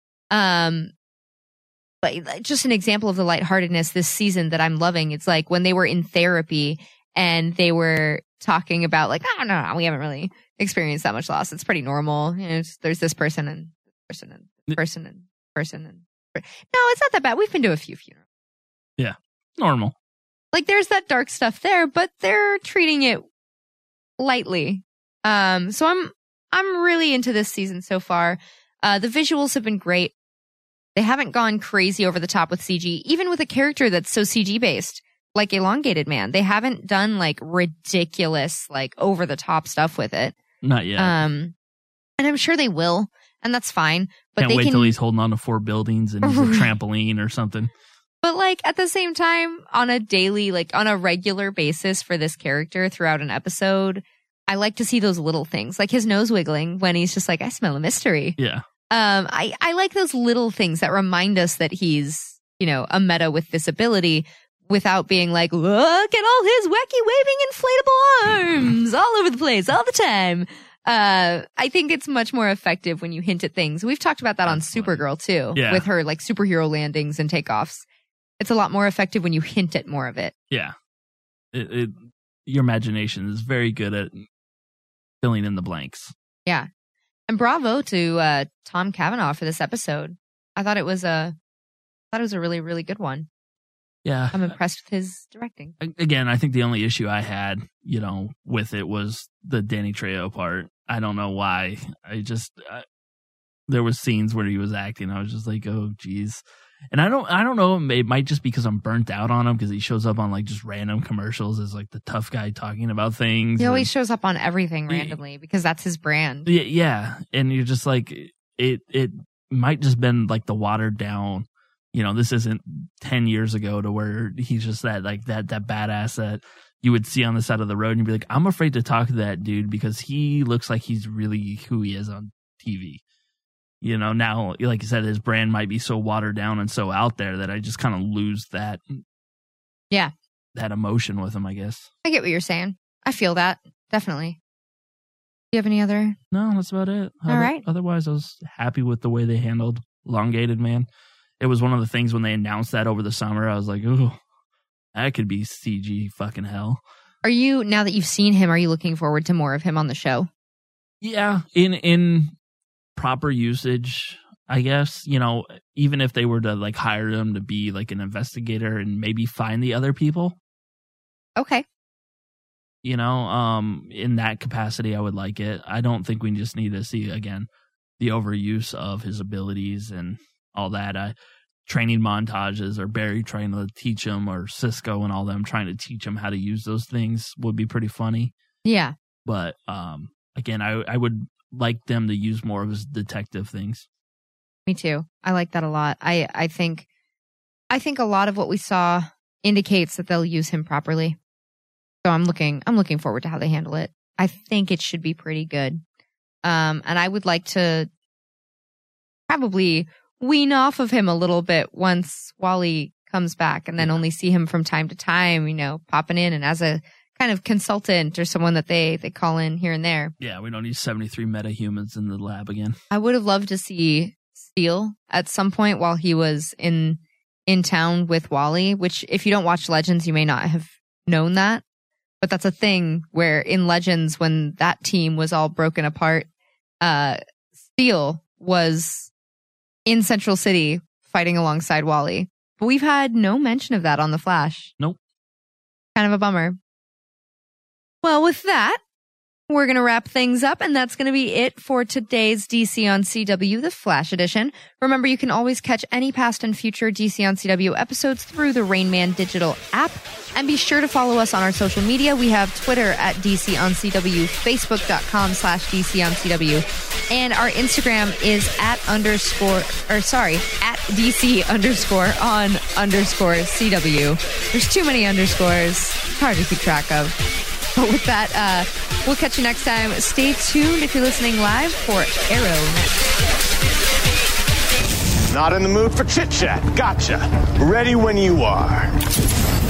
just an example of the lightheartedness this season that I'm loving. It's like when they were in therapy and they were talking about like, oh no, we haven't really experienced that much loss. It's pretty normal. There's this person and person and person and person and no, it's not that bad. We've been to a few funerals. Yeah, normal. Like there's that dark stuff there, but they're treating it lightly. So I'm really into this season so far. The visuals have been great. They haven't gone crazy over the top with CG, even with a character that's so CG based, like Elongated Man. They haven't done like ridiculous, like over the top stuff with it. Not yet. And I'm sure they will, and that's fine. But Can't wait till he's holding on to 4 buildings and he's a trampoline or something. But like at the same time, on a daily, like on a regular basis for this character throughout an episode, I like to see those little things, like his nose wiggling when he's just like, I smell a mystery. Yeah. I like those little things that remind us that he's, a meta with this ability without being like, look at all his wacky waving inflatable arms all over the place all the time. I think it's much more effective when you hint at things. We've talked about that on Supergirl too, with her like superhero landings and takeoffs. It's a lot more effective when you hint at more of it. Yeah. Your imagination is very good at filling in the blanks. Yeah. And bravo to Tom Cavanaugh for this episode. I thought it was a really, really good one. Yeah. I'm impressed with his directing. Again, I think the only issue I had, with it was the Danny Trejo part. I don't know why. There was scenes where he was acting. I was just like, oh, geez. And I don't know. It might just because I'm burnt out on him because he shows up on like just random commercials as like the tough guy talking about things. He always shows up on everything randomly because that's his brand. Yeah. And you're just like, it might just been like the watered down, this isn't 10 years ago to where he's just that badass that you would see on the side of the road and you'd be like, I'm afraid to talk to that dude because he looks like he's really who he is on TV. Now, like you said, his brand might be so watered down and so out there that I just kind of lose that. Yeah. that emotion with him, I guess. I get what you're saying. I feel that. Definitely. Do you have any other? No, that's about it. All right. Otherwise, I was happy with the way they handled Elongated Man. It was one of the things when they announced that over the summer, I was like, ooh, that could be CG fucking hell. Are you, now that you've seen him, are you looking forward to more of him on the show? Yeah, in proper usage, I guess, you know, even if they were to like hire him to be like an investigator and maybe find the other people. Okay. You know, in that capacity, I would like it. I don't think we just need to see, again, the overuse of his abilities and all that. Training montages or Barry trying to teach him or Cisco and all them trying to teach him how to use those things would be pretty funny. Yeah. But again, I would like them to use more of his detective things. Me too. I like that a lot. I think a lot of what we saw indicates that they'll use him properly. So I'm looking forward to how they handle it. I think it should be pretty good. And I would like to probably wean off of him a little bit once Wally comes back, and then only see him from time to time, you know, popping in and as a kind of consultant or someone that they call in here and there. Yeah, we don't need 73 metahumans in the lab again. I would have loved to see Steel at some point while he was in town with Wally, which if you don't watch Legends, you may not have known that. But that's a thing where in Legends, when that team was all broken apart, Steel was in Central City fighting alongside Wally. But we've had no mention of that on The Flash. Nope. Kind of a bummer. Well, with that, we're going to wrap things up, and that's going to be it for today's DC on CW, the Flash edition. Remember, you can always catch any past and future DC on CW episodes through the Rain Man digital app. And be sure to follow us on our social media. We have Twitter at DC on CW, Facebook.com/DC on CW. And our Instagram is at DC_on_CW. There's too many underscores. It's hard to keep track of. But with that, we'll catch you next time. Stay tuned if you're listening live for Arrow Next. Not in the mood for chit-chat. Gotcha. Ready when you are.